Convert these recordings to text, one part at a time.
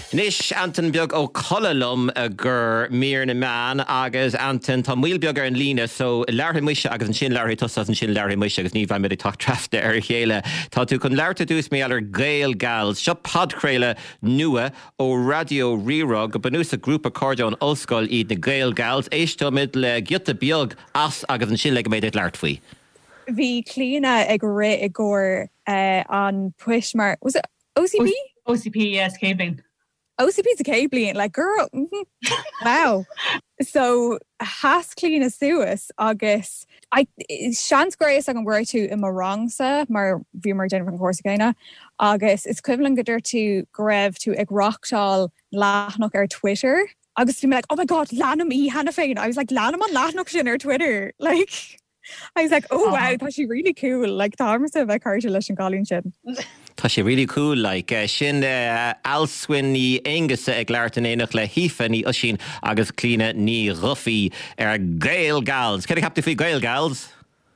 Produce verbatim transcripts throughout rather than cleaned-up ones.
Nis Anton beag ó cholalum a gur mír na man agus Anton tá míl beag ar an lína so leirtha muise agus an sin leirtha tosas an sin leirtha muise agus ní bhaid mé tach trafta ar chéile. Tá tú chun leirtha dús mé ar Gael Gals, seo podcréile nua ó Radio Rirog go banús a grúpa cordón Ulscoil iad na Gael Gals éistó mid le giota beag as agus an sin le go méid leart faoi. Bhí clína ag ré i gcóir uh, an puis mar was it O C P? O C P, yes, cabling. O C P's a cabling, like girl. Mm-hmm. Wow. So has clean a suas agus I chance grace ag an gweir tú i marangsa mar bhí mar Jennifer an Corsicaina agus it's equivalent godir to grev to ag rocktal lachnach ar Twitter agus bhí me like, oh my god, lanam í hana féin. I was like, lanam an lachnach sin ar Twitter. Like I was like, oh wow, uh-huh. Thought she really cool. Like Thomas of a cartel leis an galín sin. Tá sé really cool like uh, sin uh, alswin ní Angasa ag leart an éach le hífa ní usin agus clína ní rufi ar Gael Gals. Can I capta fí Gael Gals?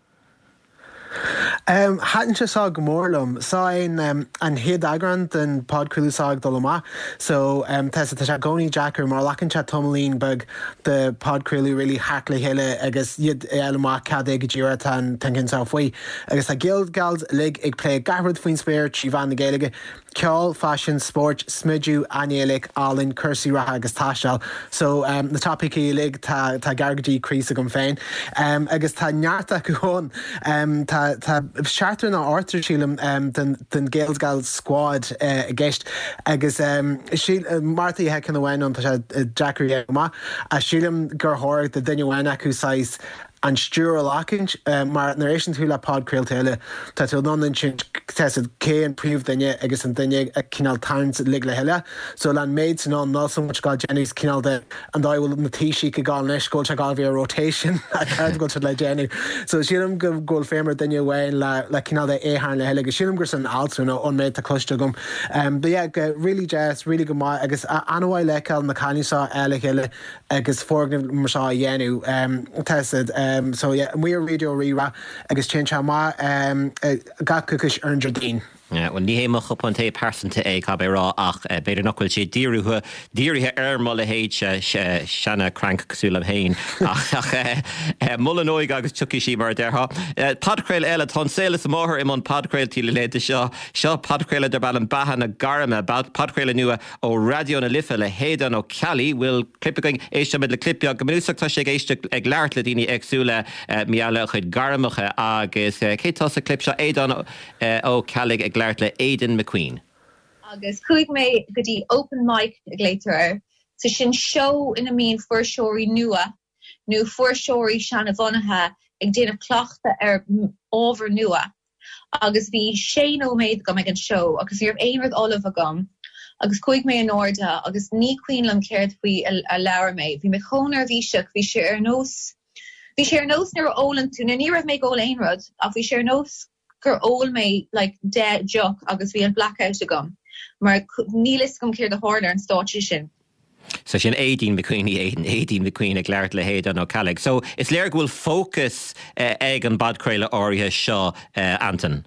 Um, hadn't you saw Gomorlum saw in um, an hid agrant and podcrew sag doloma so um tessa ta goni jacker mar lakin chat tomlin bug the podcrew really hackly hele agus yid elma cadeg jira tan thinking self way agus a guild gals lig ig play Garrett Queen Spear Chivan the Gaelic Kjol fashion sport smidju anielik alin cursi ra agus tashal so um the topic lig ta ta gargaji crease gum fein um agus ta nyarta kuhon um ta ta charter na Arthur Sheelam um den den Gaels Gal squad uh, guest agus um she uh, Martha hecken the win on ta uh, Jackery ma a Sheelam gur hor the Dinu who size and Stuart Lacking, uh, mar narration to la pod creil tele that will non tested K and prove then yeah I guess and then a kinal towns ligle hella so land maids non not so much got Jenny's kinal de and I will the T-she could go next go check all via rotation I can't go to like Jenny so she don't go goal famer then you way la like kinal de a hand hella she don't gerson also no on made the cluster gum um but yeah really just really good my I guess anyway like al McCanny saw ella hella I guess for Marsha Yenu um tested Um, so yeah, we're radio rira agus change ma um got cookish earned your dean. Yeah, well, ní héimach op an té persanta é cab rá ach beidir nachfuil sé díirúthe díirithe ar molla héid sena crank cosúlam hain ach mulla nóig agus tuci sí mar derha padcréil eile tá sélas máthir im an padcréil tíle léide seo seo padcréile der ball an bahan na garama padcréile nua ó radio na lifa le hédan ó Cali will clippaing éiste mid le clipbeag go minúsachta sé éiste ag leart le daoine agsúla miala chuid garamacha agus cé tá sa clip seo édan ó Cali ag leart le Aidan McQueen. Agus chuig mé go dtí open mic ag léitear so sin show ina mín fuairseoirí nua nó fuairseoirí seanna bhonathe ag déanamh cleachta ar ábhar nua agus bhí sé nó méid gom ag an show agus bhíoh éonrad olah agam agus chuig mé an orda agus ní cuiinlam céirt faoi a leabhar mé bhí me chónar bhíseach bhí sé ar nós bhí sé ar nós nuair ólan tú na ní raibh mé ggóil aonrad ach bhí sé ar nós gur ól mé like dead jock agus bhí an blackout agam mar nílis gom céir de háir an stáití sin. So sin Aidan McQueen Aidan Aidan McQueen ag leart le héad an ó Calig. So is léir bhfuil focus uh, ag an badcréile áirithe seo uh, Anton.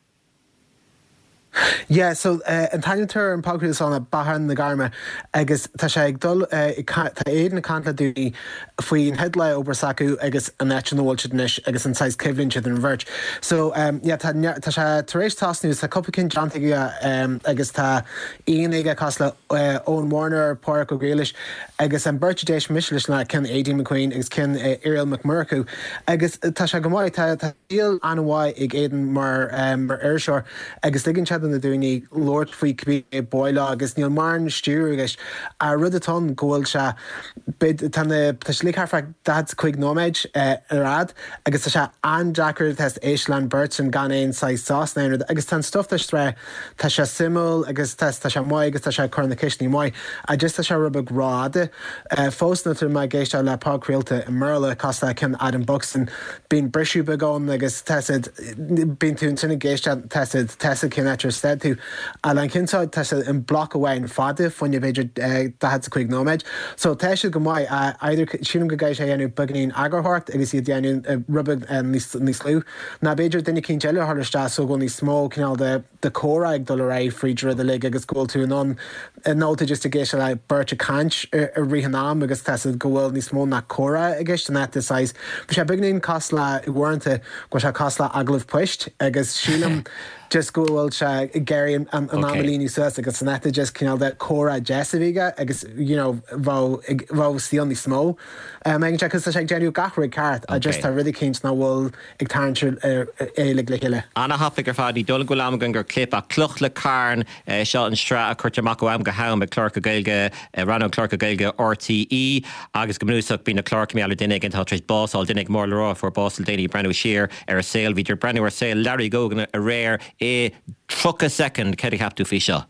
Yeah, so uh, an taintear an pagriúil sanna bahan na garma agus tá sé ag dul uh, tá éiad na cantla dúí faoin headla obair sacu agus an etchnóil siadnis agus an sais ceflinn siad an bhirt. So um, yeah, tá sé taréis tasnú tá copacin deantaige um, agus tá íon ige casla uh, Owen Warner Páirc ó Gaelish agus an birthdéis mislis na cin Aidan McQueen agus cin uh, Ariel McMurcu agus tá sé go maiid tá díal anhhaid ag Aidan mar um, mar airseoir agus ligin siad na dúní Lord faoi cbí boile agus níl mar an stúr agus a rud atá ggóil se bid tanna slíharfa dad chuig nóméid arad agus tá se an Jackar test Aislan Burton gan éon sa sásna agus tan stuff de stre tá se simul agus test tá se mai agus tá se chuna cisní mai a just tá se rubbe ráde fósna tú mai géiste le pácréalta i Merle costa cin Adam Buxton bín brisú begáin agus tested bín tún sinna géiste tested tested cin etre stead tú a le cinsáid tá sé an bloc amháin fada fanne beidir dahad sa chuig nóméid. So tá sé go maiid idir siúm go gaiis sé dhéanú buganín agarthart agus iad déanú rubad níos slú. Na beidir duine cinn teile thiriste so go níos smó cinál de córa ag dul ra fríidir a le agus ggóil tú an nóta just a géisi le burte cant a rihanám agus te go bhfuil níos mó na córa a gist an netáis. Bhí sé buganín cos le i bhhaanta go se cos le aglah puist agus sílam just go bhfuil se géir an amlíní suas agus san neta just cinál de córa jesavíige agus bhá síal ní smó. Megin se cos sé déanú gachraí ceart a just tá rudi cinint na bhfuil ag tarintú éile le hiile. Anna hafa gur fád í dul go am gan gur clip a cloch le carn seo an stra a chuirteach go am go ham be clár go gailge ran clár go gailge R T E agus go mnúsach bí na clár mé duine an táéis básáil dunig mór lerá for básal déine brenn siir ar a saoil híidir brenn ar saoil Larry Gogan a réir é tro a second ceidir capú fi seo.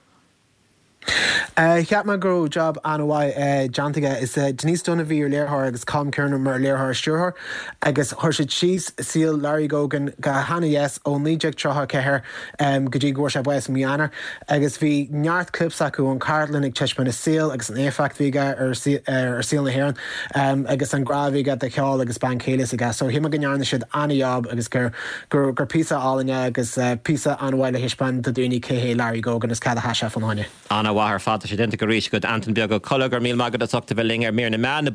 Cheap me go job an bhhaid deantaige is Denise donna bhí ar léirthir agus com cearnú mar léirthir stúrthir agus thuir siad síos síl Larry Gogan go hana yes ó níideag trotha cethir go dtí gúir sé bhais mianar agus bhí neart clipsa acu an Carlin ag teisme na síl agus an éfacht bhíige ar síl na hhéan agus an grábhíige de cheáil agus ban chélas aige, so hí go nearna siad anaíob agus gur gur gur písa álaine agus písa an bhhaile hispan do dúine céhé Larry Gogan is cad a heise fan haine. Anna bhahar fáta sé denta go ríis go Anton beag go collagar míl magad a tuachta bheling ar mé na man